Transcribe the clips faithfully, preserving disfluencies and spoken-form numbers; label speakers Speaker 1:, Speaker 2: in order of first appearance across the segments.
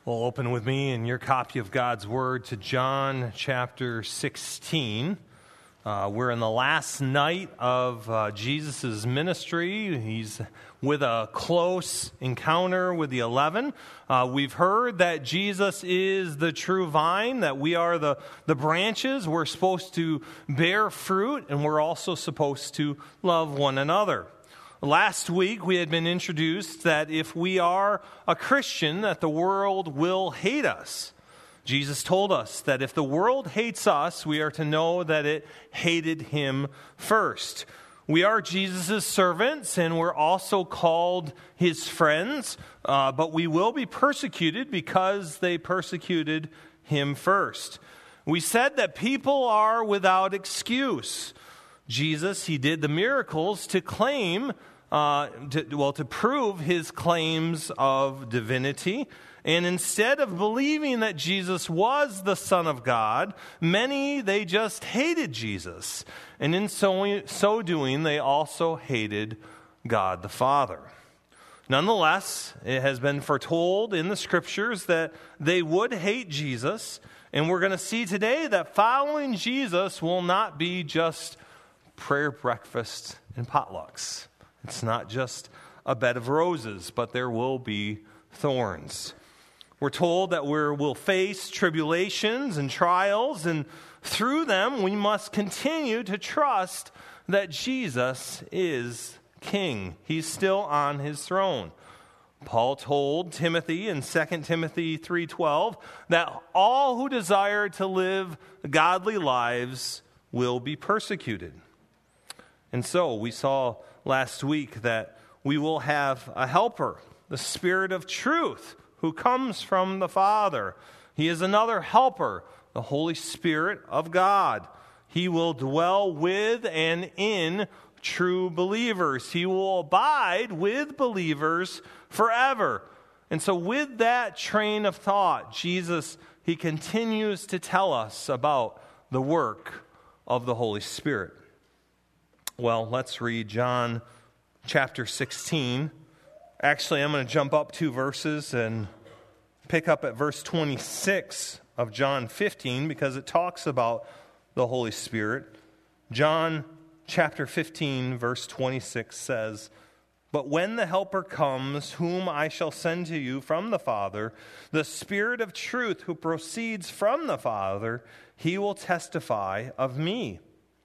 Speaker 1: Well, open with me in your copy of God's Word to John chapter sixteen. Uh, we're in the last night of uh, Jesus' ministry. He's with a close encounter with the eleven. Uh, we've heard that Jesus is the true vine, that we are the, the branches. We're supposed to bear fruit, and we're also supposed to love one another. Last week, we had been introduced that if we are a Christian, that the world will hate us. Jesus told us that if the world hates us, we are to know that it hated him first. We are Jesus' servants, and we're also called his friends, uh, but we will be persecuted because they persecuted him first. We said that people are without excuse. Jesus, he did the miracles to claim Uh, to, well, to prove his claims of divinity. And instead of believing that Jesus was the Son of God, many, they just hated Jesus. And in so, so doing, they also hated God the Father. Nonetheless, it has been foretold in the Scriptures that they would hate Jesus. And we're going to see today that following Jesus will not be just prayer breakfast and potlucks. It's not just a bed of roses, but there will be thorns. We're told that we will face tribulations and trials, and through them we must continue to trust that Jesus is King. He's still on his throne. Paul told Timothy in Second Timothy three twelve that all who desire to live godly lives will be persecuted. And so we saw last week that we will have a helper, the Spirit of truth, who comes from the Father. He is another helper, the Holy Spirit of God. He will dwell with and in true believers. He will abide with believers forever. And so with that train of thought, Jesus, he continues to tell us about the work of the Holy Spirit. Well, let's read John chapter sixteen. Actually, I'm going to jump up two verses and pick up at verse twenty-six of John fifteen because it talks about the Holy Spirit. John chapter fifteen, verse twenty-six says, "But when the Helper comes, whom I shall send to you from the Father, the Spirit of truth who proceeds from the Father, he will testify of me.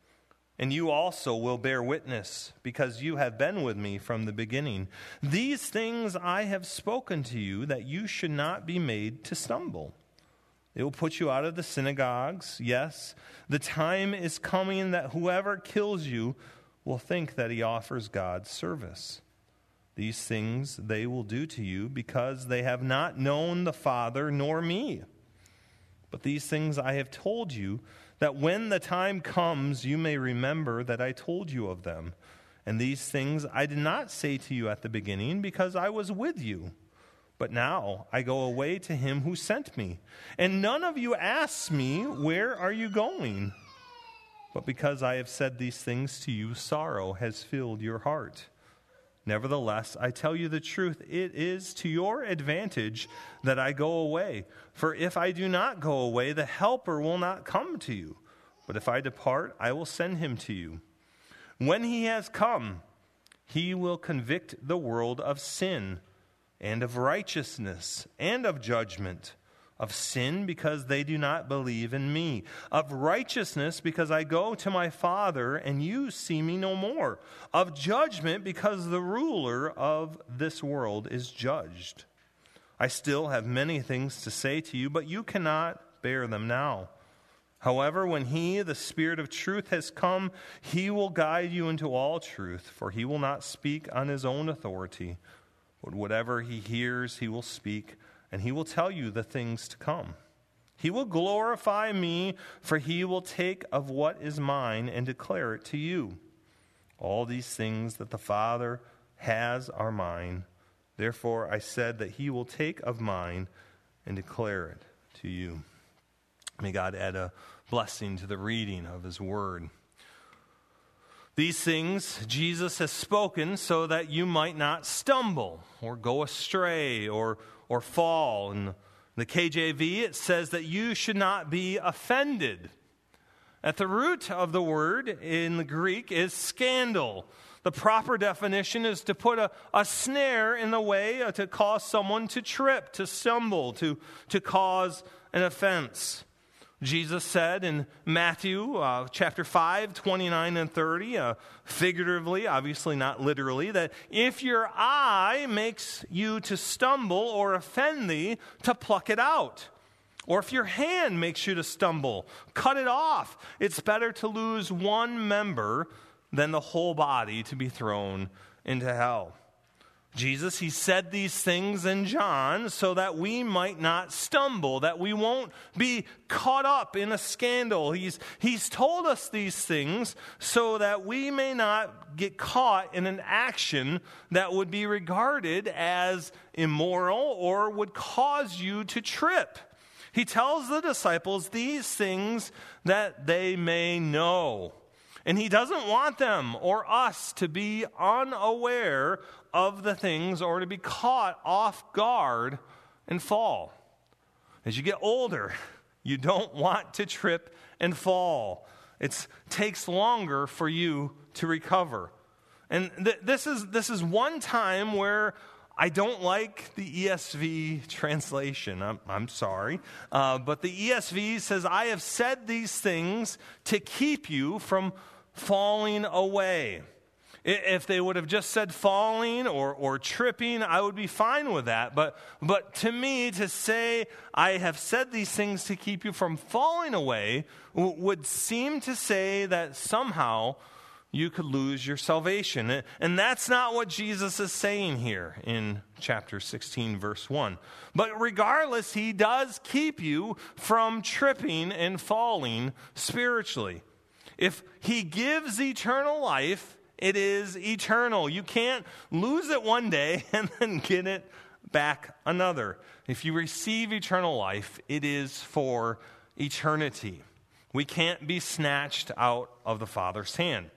Speaker 1: And you also will bear witness, because you have been with me from the beginning. These things I have spoken to you, that you should not be made to stumble. It will put you out of the synagogues. Yes, the time is coming that whoever kills you will think that he offers God service. These things they will do to you, because they have not known the Father nor me. But these things I have told you, that when the time comes, you may remember that I told you of them. And these things I did not say to you at the beginning, because I was with you. But now I go away to him who sent me. And none of you asks me, where are you going? But because I have said these things to you, sorrow has filled your heart. Nevertheless, I tell you the truth, it is to your advantage that I go away. For if I do not go away, the Helper will not come to you. But if I depart, I will send him to you. When he has come, he will convict the world of sin, and of righteousness, and of judgment. Of sin, because they do not believe in me. Of righteousness, because I go to my Father, and you see me no more. Of judgment, because the ruler of this world is judged. I still have many things to say to you, but you cannot bear them now. However, when he, the Spirit of truth, has come, he will guide you into all truth, for he will not speak on his own authority, but whatever he hears, he will speak, and he will tell you the things to come. He will glorify me, for he will take of what is mine and declare it to you. All these things that the Father has are mine. Therefore I said that he will take of mine and declare it to you." May God add a blessing to the reading of his word. These things Jesus has spoken so that you might not stumble or go astray or or fall. And The K J V, it says that you should not be offended. At the root of the word in the Greek is scandal. The proper definition is to put a, a snare in the way uh, to cause someone to trip, to stumble, to, to cause an offense. Jesus said in Matthew uh, chapter five, twenty-nine and thirty, uh, figuratively, obviously not literally, that if your eye makes you to stumble or offend thee, to pluck it out. Or if your hand makes you to stumble, cut it off. It's better to lose one member than the whole body to be thrown into hell. Jesus, he said these things in John so that we might not stumble, that we won't be caught up in a scandal. He's, he's told us these things so that we may not get caught in an action that would be regarded as immoral or would cause you to trip. He tells the disciples these things that they may know. And he doesn't want them or us to be unaware of the things or to be caught off guard and fall. As you get older, you don't want to trip and fall. It takes longer for you to recover. And th- this is this is one time where I don't like the E S V translation. I'm, I'm sorry. Uh, but the E S V says, I have said these things to keep you from falling away. If they would have just said falling or, or tripping, I would be fine with that. But, but to me, to say, I have said these things to keep you from falling away, w- would seem to say that somehow you could lose your salvation. And that's not what Jesus is saying here in chapter sixteen, verse one. But regardless, he does keep you from tripping and falling spiritually. If he gives eternal life, it is eternal. You can't lose it one day and then get it back another. If you receive eternal life, it is for eternity. We can't be snatched out of the Father's hand.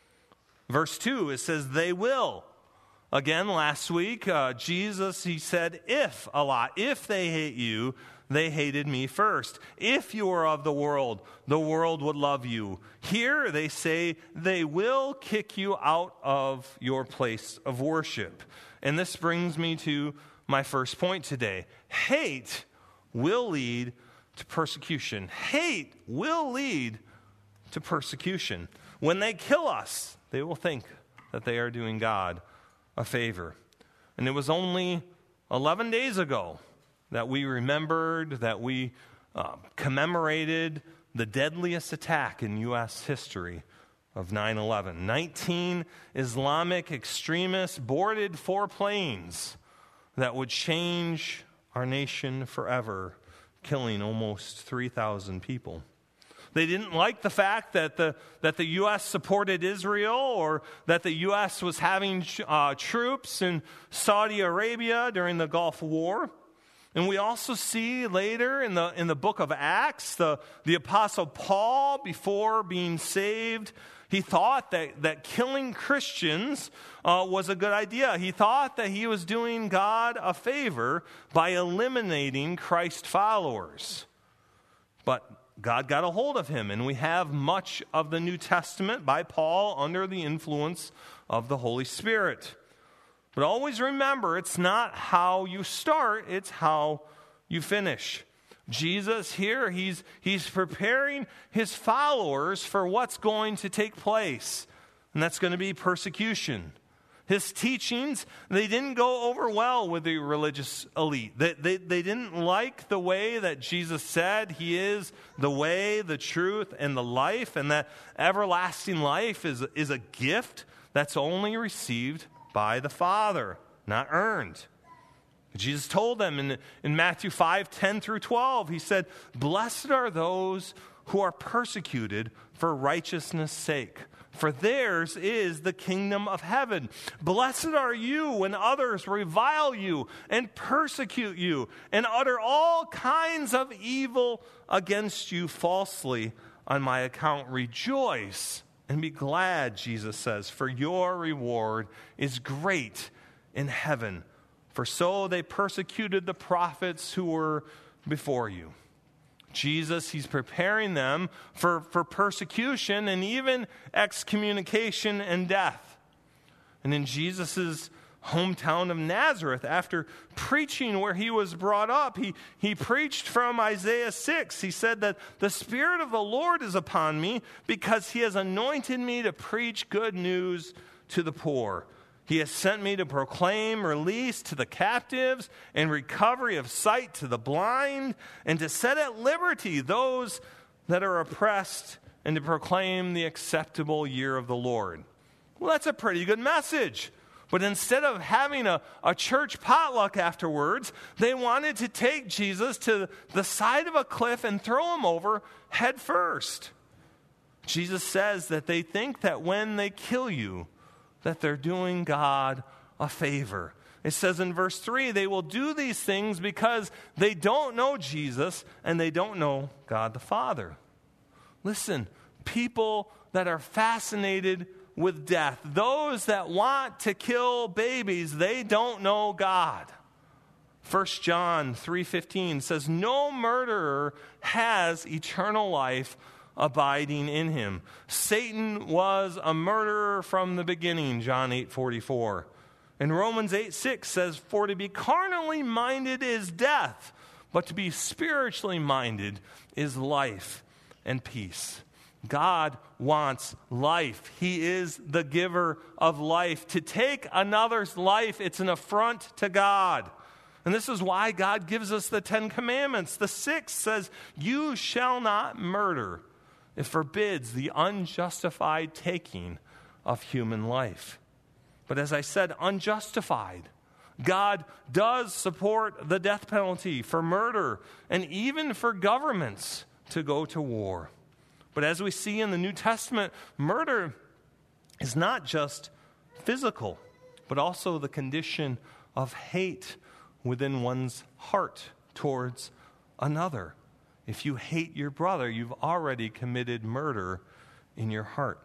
Speaker 1: Verse two, it says, they will. Again, last week, uh, Jesus, he said, if a lot, if they hate you, they hated me first. If you were of the world, the world would love you. Here they say they will kick you out of your place of worship. And this brings me to my first point today. Hate will lead to persecution. Hate will lead to persecution. When they kill us, they will think that they are doing God a favor. And it was only eleven days ago that we remembered, that we uh, commemorated the deadliest attack in U S history of nine eleven. nineteen Islamic extremists boarded four planes that would change our nation forever, killing almost three thousand people. They didn't like the fact that the that the U S supported Israel or that the U S was having uh, troops in Saudi Arabia during the Gulf War. And we also see later in the in the book of Acts, the, the Apostle Paul, before being saved, he thought that, that killing Christians uh, was a good idea. He thought that he was doing God a favor by eliminating Christ followers. But God got a hold of him, and we have much of the New Testament by Paul under the influence of the Holy Spirit. But always remember, it's not how you start, it's how you finish. Jesus here, he's, he's preparing his followers for what's going to take place, and that's going to be persecution. His teachings, they didn't go over well with the religious elite. They, they, they didn't like the way that Jesus said he is the way, the truth, and the life, and that everlasting life is, is a gift that's only received by the Father, not earned. Jesus told them in, in Matthew five, ten through twelve, he said, blessed are those who are persecuted for righteousness' sake, for theirs is the kingdom of heaven. Blessed are you when others revile you and persecute you and utter all kinds of evil against you falsely on my account. Rejoice and be glad, Jesus says, for your reward is great in heaven. For so they persecuted the prophets who were before you. Jesus, he's preparing them for, for persecution and even excommunication and death. And in Jesus' hometown of Nazareth, after preaching where he was brought up, he, he preached from Isaiah six. He said that the Spirit of the Lord is upon me because he has anointed me to preach good news to the poor. He has sent me to proclaim release to the captives and recovery of sight to the blind, and to set at liberty those that are oppressed, and to proclaim the acceptable year of the Lord. Well, that's a pretty good message. But instead of having a, a church potluck afterwards, they wanted to take Jesus to the side of a cliff and throw him over head first. Jesus says that they think that when they kill you, that they're doing God a favor. It says in verse three, they will do these things because they don't know Jesus and they don't know God the Father. Listen, people that are fascinated with death, those that want to kill babies, they don't know God. First John three fifteen says, no murderer has eternal life abiding in him. Satan was a murderer from the beginning, John eight forty-four. And Romans eight six says, for to be carnally minded is death, but to be spiritually minded is life and peace. God wants life. He is the giver of life. To take another's life, it's an affront to God. And this is why God gives us the Ten Commandments. The sixth says, you shall not murder. It forbids the unjustified taking of human life. But as I said, unjustified. God does support the death penalty for murder and even for governments to go to war. But as we see in the New Testament, murder is not just physical, but also the condition of hate within one's heart towards another. If you hate your brother, you've already committed murder in your heart.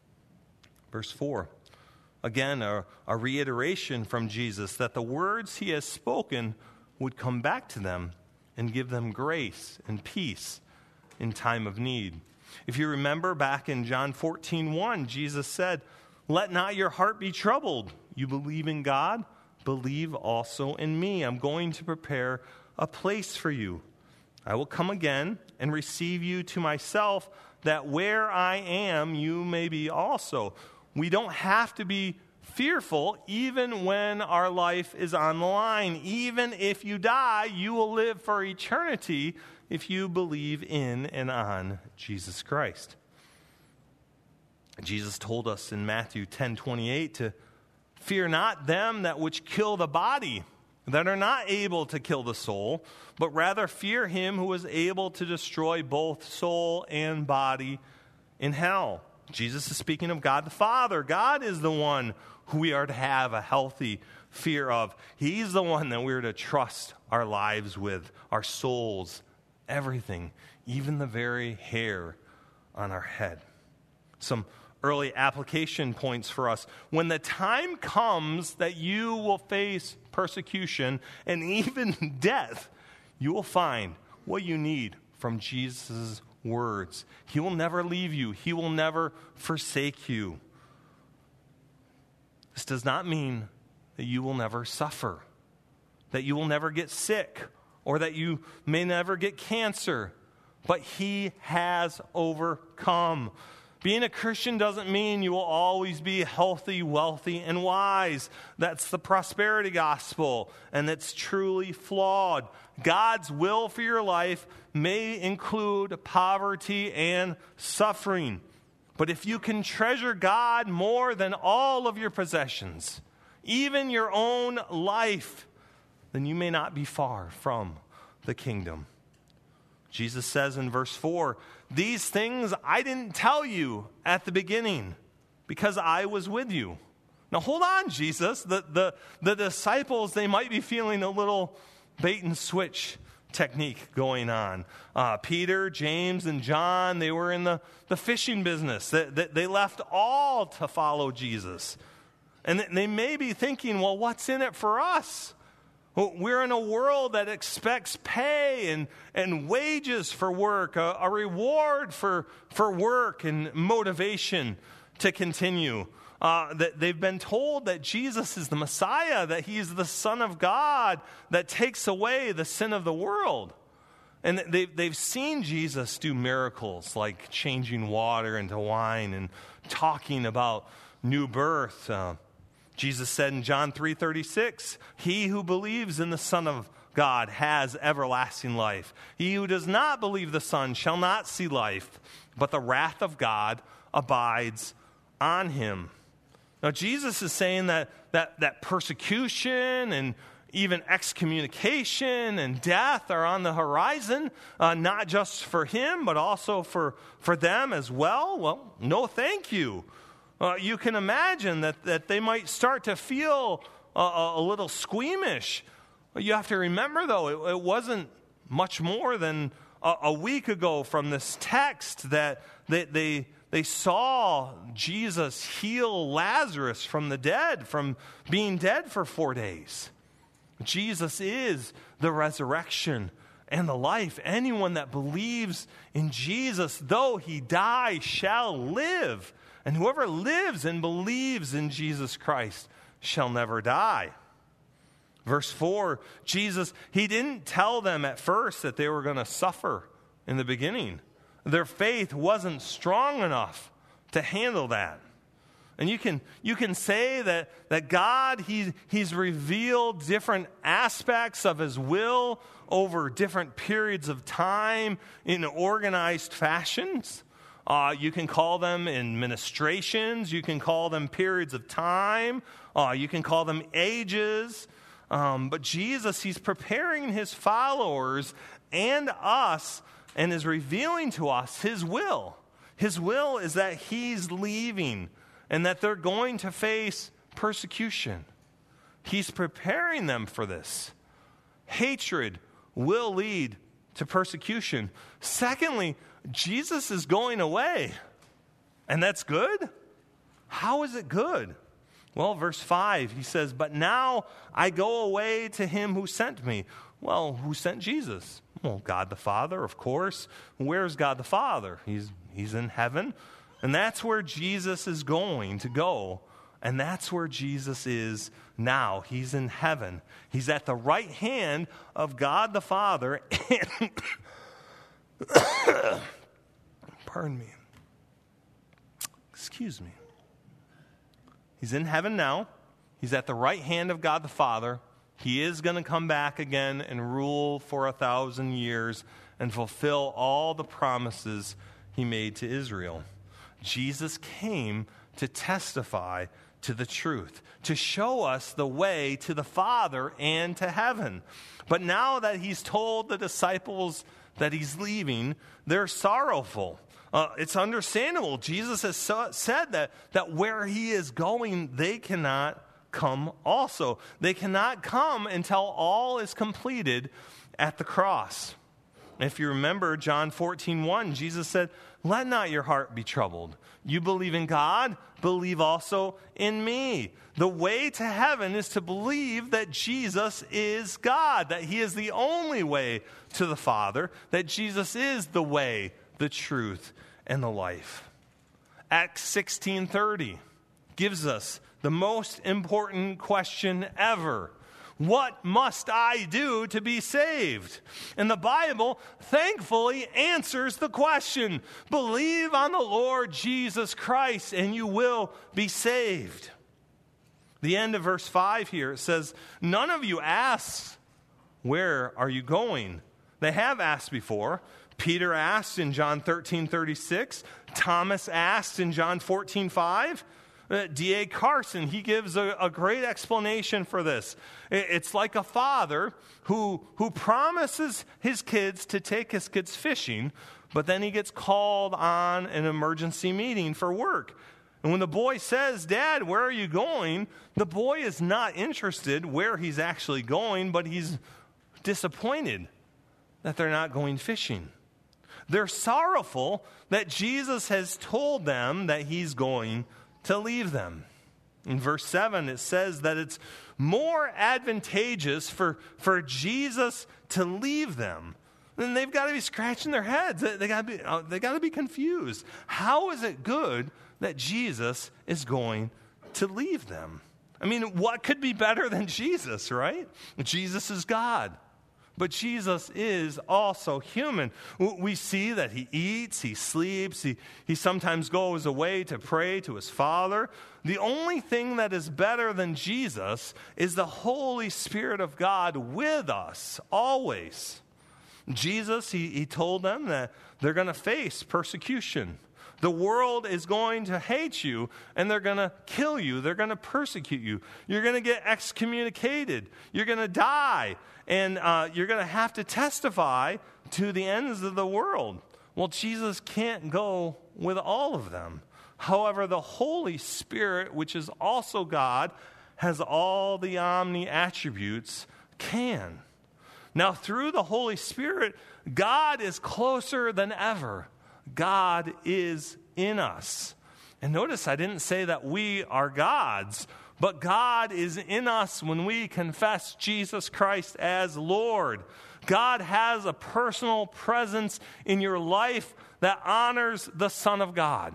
Speaker 1: Verse four, again, a, a reiteration from Jesus that the words he has spoken would come back to them and give them grace and peace in time of need. If you remember back in John fourteen one, Jesus said, let not your heart be troubled. You believe in God, believe also in me. I'm going to prepare a place for you. I will come again and receive you to myself, that where I am, you may be also. We don't have to be fearful even when our life is on the line. Even if you die, you will live for eternity if you believe in and on Jesus Christ. Jesus told us in Matthew ten twenty-eight to fear not them that which kill the body, that are not able to kill the soul, but rather fear him who is able to destroy both soul and body in hell. Jesus is speaking of God the Father. God is the one who we are to have a healthy fear of. He's the one that we're to trust our lives with, our souls, everything, even the very hair on our head. Some early application points for us. When the time comes that you will face persecution and even death, you will find what you need from Jesus' words. He will never leave you. He will never forsake you. This does not mean that you will never suffer, that you will never get sick, or that you may never get cancer, but he has overcome. Being a Christian doesn't mean you will always be healthy, wealthy, and wise. That's the prosperity gospel, and it's truly flawed. God's will for your life may include poverty and suffering. But if you can treasure God more than all of your possessions, even your own life, then you may not be far from the kingdom. Jesus says in verse four, these things I didn't tell you at the beginning because I was with you. Now hold on, Jesus. The, the, the disciples, they might be feeling a little bait and switch technique going on. Uh, Peter, James, and John, they were in the, the fishing business. They, they, they left all to follow Jesus. And they may be thinking, well, what's in it for us? We're in a world that expects pay and, and wages for work, a, a reward for, for work and motivation to continue. Uh, that they've been told that Jesus is the Messiah, that he's the Son of God that takes away the sin of the world. And they've, they've seen Jesus do miracles like changing water into wine and talking about new birth. Uh, Jesus said in John three thirty-six, he who believes in the Son of God has everlasting life. He who does not believe the Son shall not see life, but the wrath of God abides on him. Now, Jesus is saying that that, that persecution and even excommunication and death are on the horizon, uh, not just for him, but also for, for them as well. Well, no thank you. Uh, you can imagine that, that they might start to feel a, a little squeamish. You have to remember, though, it, it wasn't much more than a, a week ago from this text that they, they, they saw Jesus heal Lazarus from the dead, from being dead for four days. Jesus is the resurrection and the life. Anyone that believes in Jesus, though he die, shall live. And whoever lives and believes in Jesus Christ shall never die. Verse four, Jesus, he didn't tell them at first that they were going to suffer in the beginning. Their faith wasn't strong enough to handle that. And you can you can say that, that God, he, he's revealed different aspects of his will over different periods of time in organized fashions. Uh, you can call them administrations. You can call them periods of time. Uh, you can call them ages. Um, but Jesus, he's preparing his followers and us and is revealing to us his will. His will is that he's leaving and that they're going to face persecution. He's preparing them for this. Hatred will lead to persecution. Secondly, Jesus is going away, and that's good? How is it good? Well, verse five, he says, but now I go away to him who sent me. Well, who sent Jesus? Well, God the Father, of course. Where's God the Father? He's, he's in heaven, and that's where Jesus is going to go, and that's where Jesus is now. He's in heaven. He's at the right hand of God the Father, and pardon me. Excuse me. He's in heaven now. He's at the right hand of God the Father. He is going to come back again and rule for a thousand years and fulfill all the promises he made to Israel. Jesus came to testify to the truth, to show us the way to the Father and to heaven. But now that he's told the disciples that he's leaving, they're sorrowful. Uh, it's understandable. Jesus has so, said that, that where he is going, they cannot come also. They cannot come until all is completed at the cross. If you remember John fourteen one, Jesus said, let not your heart be troubled. You believe in God, believe also in me. The way to heaven is to believe that Jesus is God, that he is the only way to the Father, that Jesus is the way, the truth, and the life. Acts sixteen thirty gives us the most important question ever. What must I do to be saved? And the Bible thankfully answers the question. Believe on the Lord Jesus Christ and you will be saved. The end of verse five here, it says, none of you asks, where are you going? They have asked before. Peter asked in John thirteen thirty-six. Thomas asked in John fourteen five. Uh, D A Carson, he gives a, a great explanation for this. It, it's like a father who, who promises his kids to take his kids fishing, but then he gets called on an emergency meeting for work. And when the boy says, Dad, where are you going? The boy is not interested where he's actually going, but he's disappointed that they're not going fishing. They're sorrowful that Jesus has told them that he's going to leave them. In verse seven, it says that it's more advantageous for, for Jesus to leave them. Then they've got to be scratching their heads. They, they got to be, uh, they got to be confused. How is it good that Jesus is going to leave them? I mean, what could be better than Jesus, right? Jesus is God. But Jesus is also human. We see that he eats, he sleeps, he, he sometimes goes away to pray to his Father. The only thing that is better than Jesus is the Holy Spirit of God with us always. Jesus, he, he told them that they're going to face persecution. The world is going to hate you, and they're going to kill you. They're going to persecute you. You're going to get excommunicated. You're going to die, and uh, you're going to have to testify to the ends of the world. Well, Jesus can't go with all of them. However, the Holy Spirit, which is also God, has all the omni attributes, can. Now, through the Holy Spirit, God is closer than ever. God is in us. And notice I didn't say that we are God's, but God is in us when we confess Jesus Christ as Lord. God has a personal presence in your life that honors the Son of God.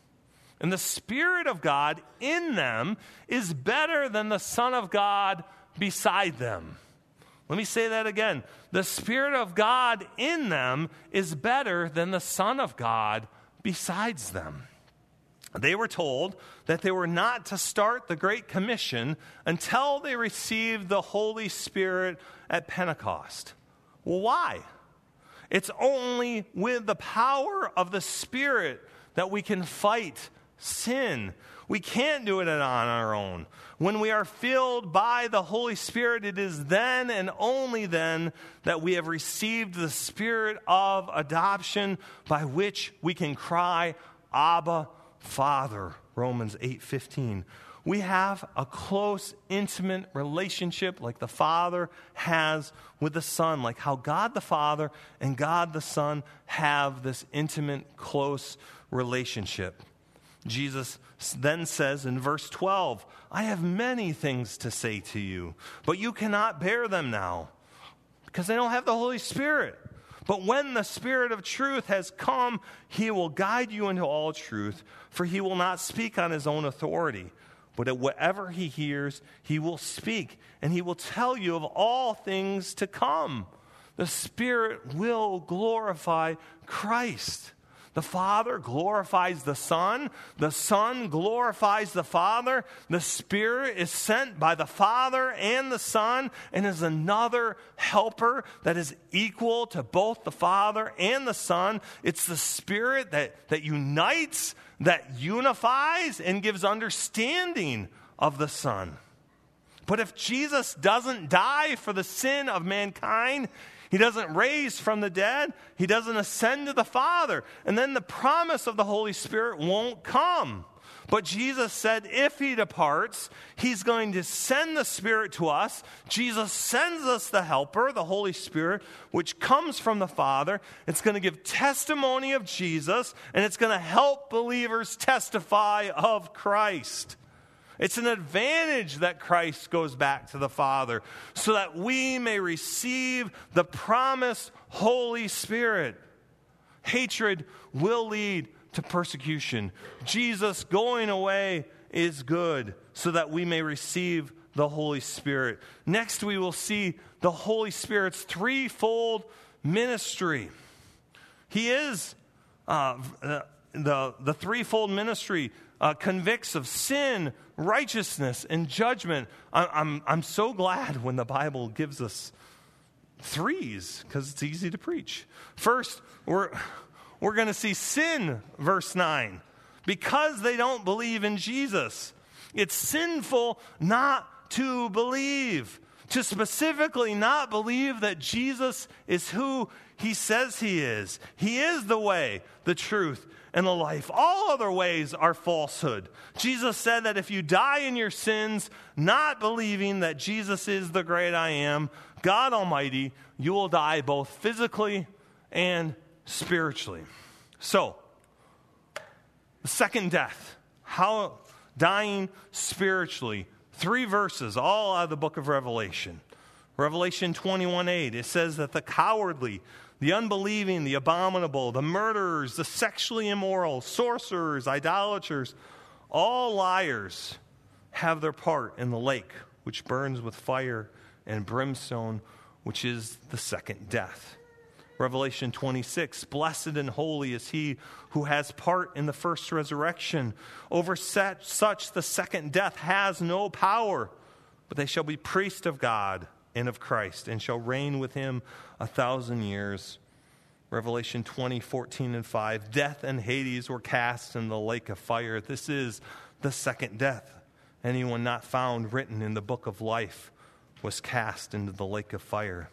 Speaker 1: And the Spirit of God in them is better than the Son of God beside them. Let me say that again. The Spirit of God in them is better than the Son of God besides them. They were told that they were not to start the Great Commission until they received the Holy Spirit at Pentecost. Well, why? It's only with the power of the Spirit that we can fight sin. We can't do it on our own. When we are filled by the Holy Spirit, it is then and only then that we have received the Spirit of adoption by which we can cry, Abba, Father, Romans eight fifteen. We have a close, intimate relationship like the Father has with the Son, like how God the Father and God the Son have this intimate, close relationship. Jesus then says in verse twelve, I have many things to say to you, but you cannot bear them now because they don't have the Holy Spirit. But when the Spirit of truth has come, he will guide you into all truth, for he will not speak on his own authority. But at whatever he hears, he will speak, and he will tell you of all things to come. The Spirit will glorify Christ. The Father glorifies the Son. The Son glorifies the Father. The Spirit is sent by the Father and the Son and is another helper that is equal to both the Father and the Son. It's the Spirit that, that unites, that unifies, and gives understanding of the Son. But if Jesus doesn't die for the sin of mankind, he doesn't raise from the dead, he doesn't ascend to the Father, and then the promise of the Holy Spirit won't come. But Jesus said if he departs, he's going to send the Spirit to us. Jesus sends us the Helper, the Holy Spirit, which comes from the Father. It's going to give testimony of Jesus, and it's going to help believers testify of Christ. It's an advantage that Christ goes back to the Father so that we may receive the promised Holy Spirit. Hatred will lead to persecution. Jesus going away is good so that we may receive the Holy Spirit. Next, we will see the Holy Spirit's threefold ministry. He is uh, the, the threefold ministry. Uh, convicts of sin, righteousness, and judgment. I, I'm, I'm so glad when the Bible gives us threes because it's easy to preach. First, we're, we're going to see sin, verse nine. Because they don't believe in Jesus. It's sinful not to believe. To specifically not believe that Jesus is who he says he is. He is the way, the truth, and the life. All other ways are falsehood. Jesus said that if you die in your sins, not believing that Jesus is the great I am, God Almighty, you will die both physically and spiritually. So, the second death. How dying spiritually. Three verses, all out of the book of Revelation. Revelation twenty-one eight, it says that the cowardly, the unbelieving, the abominable, the murderers, the sexually immoral, sorcerers, idolaters, all liars have their part in the lake, which burns with fire and brimstone, which is the second death. Revelation twenty-six, blessed and holy is he who has part in the first resurrection. Over such the second death has no power, but they shall be priests of God and of Christ, and shall reign with him a thousand years. Revelation twenty, fourteen and five, death and Hades were cast in the lake of fire. This is the second death. Anyone not found written in the book of life was cast into the lake of fire.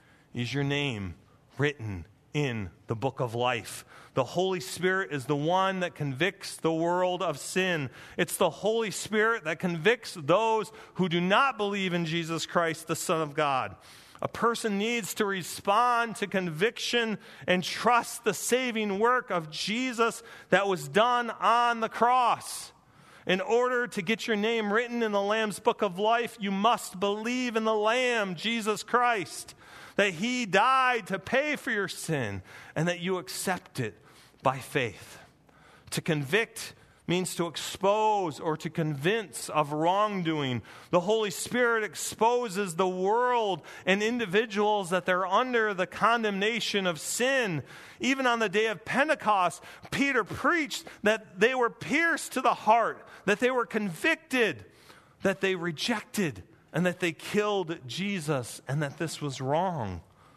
Speaker 1: Is your name written in the book of life? The Holy Spirit is the one that convicts the world of sin. It's the Holy Spirit that convicts those who do not believe in Jesus Christ, the Son of God. A person needs to respond to conviction and trust the saving work of Jesus that was done on the cross. In order to get your name written in the Lamb's book of life, you must believe in the Lamb, Jesus Christ, that he died to pay for your sin, and that you accept it by faith. To convict means to expose or to convince of wrongdoing. The Holy Spirit exposes the world and individuals that they're under the condemnation of sin. Even on the day of Pentecost, Peter preached that they were pierced to the heart, that they were convicted, that they rejected, and that they killed Jesus, and that this was wrong.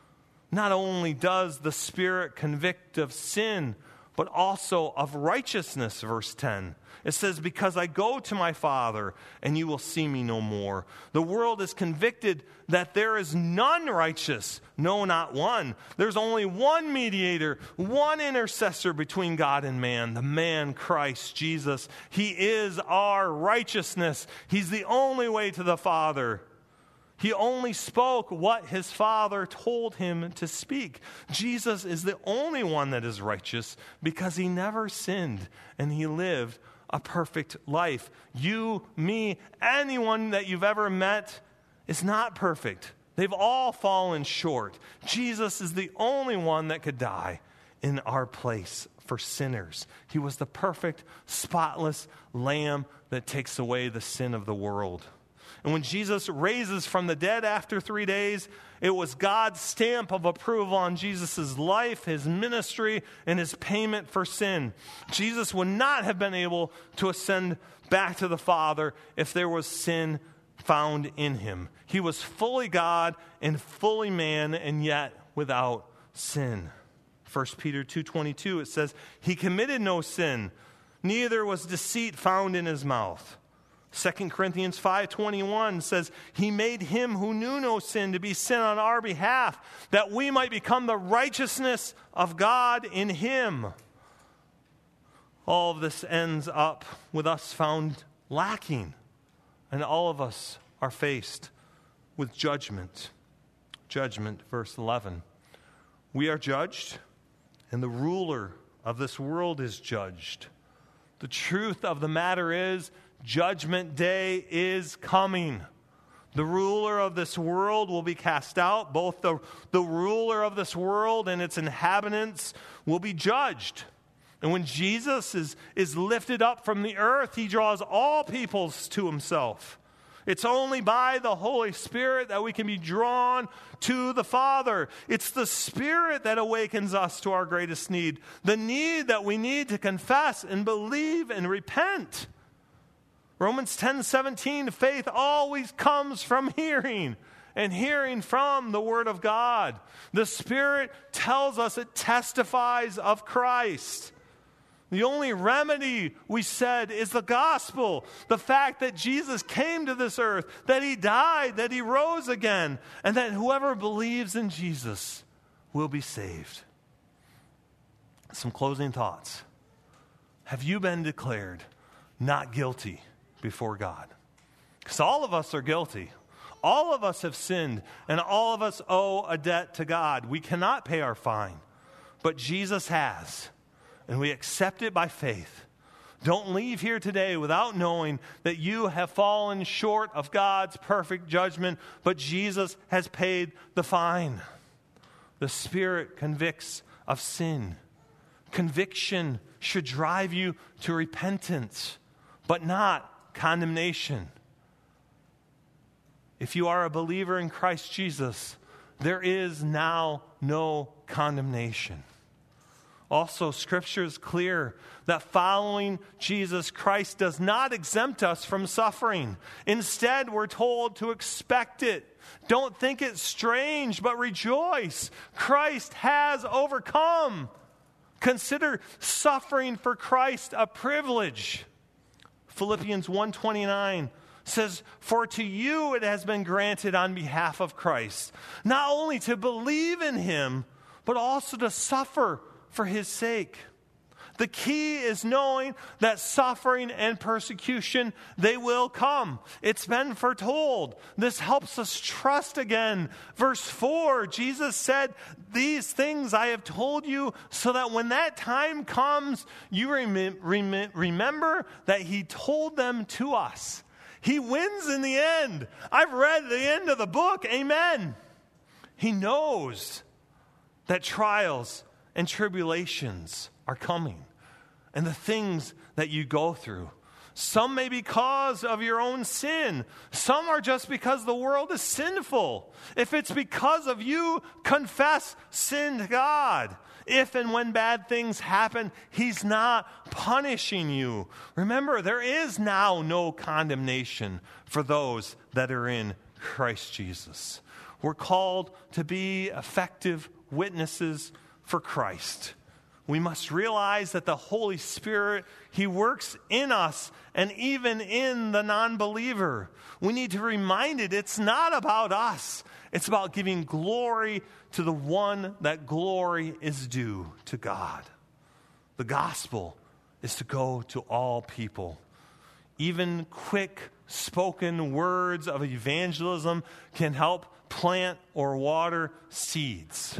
Speaker 1: Not only does the Spirit convict of sin, but also of righteousness, verse ten. It says, because I go to my Father, and you will see me no more. The world is convicted that there is none righteous, no, not one. There's only one mediator, one intercessor between God and man, the man Christ Jesus. He is our righteousness. He's the only way to the Father. He only spoke what his Father told him to speak. Jesus is the only one that is righteous because he never sinned and he lived a perfect life. You, me, anyone that you've ever met is not perfect. They've all fallen short. Jesus is the only one that could die in our place for sinners. He was the perfect, spotless Lamb that takes away the sin of the world. And when Jesus raises from the dead after three days, it was God's stamp of approval on Jesus' life, his ministry, and his payment for sin. Jesus would not have been able to ascend back to the Father if there was sin found in him. He was fully God and fully man, and yet without sin. First Peter two twenty-two, it says, he committed no sin, neither was deceit found in his mouth. Second Corinthians five twenty-one says, he made him who knew no sin to be sin on our behalf, that we might become the righteousness of God in him. All of this ends up with us found lacking, and all of us are faced with judgment. Judgment, verse eleven. We are judged, and the ruler of this world is judged. The truth of the matter is, Judgment Day is coming. The ruler of this world will be cast out. Both the, the ruler of this world and its inhabitants will be judged. And when Jesus is, is lifted up from the earth, he draws all peoples to himself. It's only by the Holy Spirit that we can be drawn to the Father. It's the Spirit that awakens us to our greatest need, the need that we need to confess and believe and repent. Romans ten seventeen, faith always comes from hearing, and hearing from the Word of God. The Spirit tells us, it testifies of Christ. The only remedy, we said, is the gospel. The fact that Jesus came to this earth, that he died, that he rose again, and that whoever believes in Jesus will be saved. Some closing thoughts. Have you been declared not guilty before God? Because all of us are guilty. All of us have sinned, and all of us owe a debt to God. We cannot pay our fine, but Jesus has, and we accept it by faith. Don't leave here today without knowing that you have fallen short of God's perfect judgment, but Jesus has paid the fine. The Spirit convicts of sin. Conviction should drive you to repentance, but not condemnation. If you are a believer in Christ Jesus, there is now no condemnation. Also, Scripture is clear that following Jesus Christ does not exempt us from suffering. Instead, we're told to expect it. Don't think it strange, but rejoice. Christ has overcome. Consider suffering for Christ a privilege. Philippians one twenty-nine says, "For to you it has been granted on behalf of Christ, not only to believe in him, but also to suffer for his sake." The key is knowing that suffering and persecution, they will come. It's been foretold. This helps us trust again. Verse four, Jesus said, "These things I have told you so that when that time comes, you rem- rem- remember that he told them to us." He wins in the end. I've read the end of the book. Amen. He knows that trials and tribulations are coming, and the things that you go through. Some may be cause of your own sin. Some are just because the world is sinful. If it's because of you, confess sin to God. If and when bad things happen, he's not punishing you. Remember, there is now no condemnation for those that are in Christ Jesus. We're called to be effective witnesses for Christ. We must realize that the Holy Spirit, he works in us and even in the non-believer. We need to remind it, it's not about us. It's about giving glory to the one that glory is due, to God. The gospel is to go to all people. Even quick spoken words of evangelism can help plant or water seeds.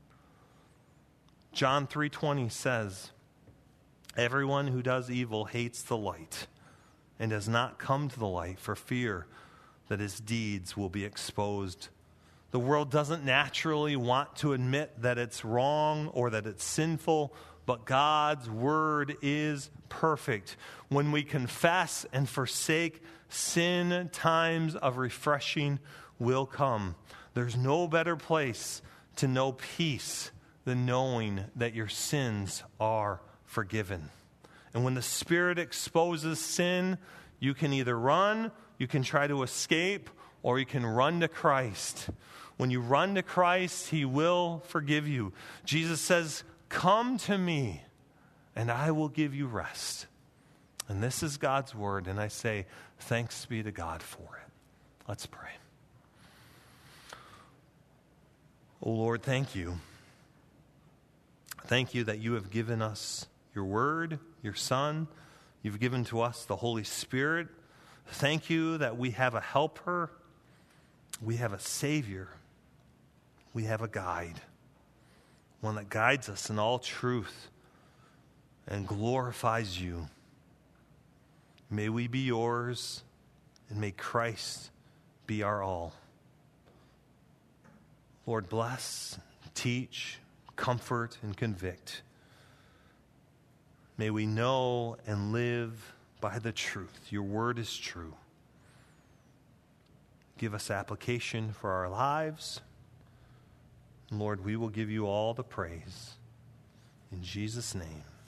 Speaker 1: John three twenty says, "Everyone who does evil hates the light and does not come to the light for fear that his deeds will be exposed." The world doesn't naturally want to admit that it's wrong or that it's sinful, but God's word is perfect. When we confess and forsake sin, times of refreshing will come. There's no better place to know peace than knowing that your sins are forgiven. And when the Spirit exposes sin, you can either run, you can try to escape, or you can run to Christ. When you run to Christ, he will forgive you. Jesus says, "Come to me, and I will give you rest." And this is God's word, and I say, thanks be to God for it. Let's pray. Oh Lord, thank you. Thank you that you have given us your word, your Son. You've given to us the Holy Spirit. Thank you that we have a helper. We have a Savior. We have a guide. One that guides us in all truth and glorifies you. May we be yours, and may Christ be our all. Lord, bless, teach, comfort, and convict. May we know and live by the truth. Your word is true. Give us application for our lives. And Lord, we will give you all the praise. In Jesus' name.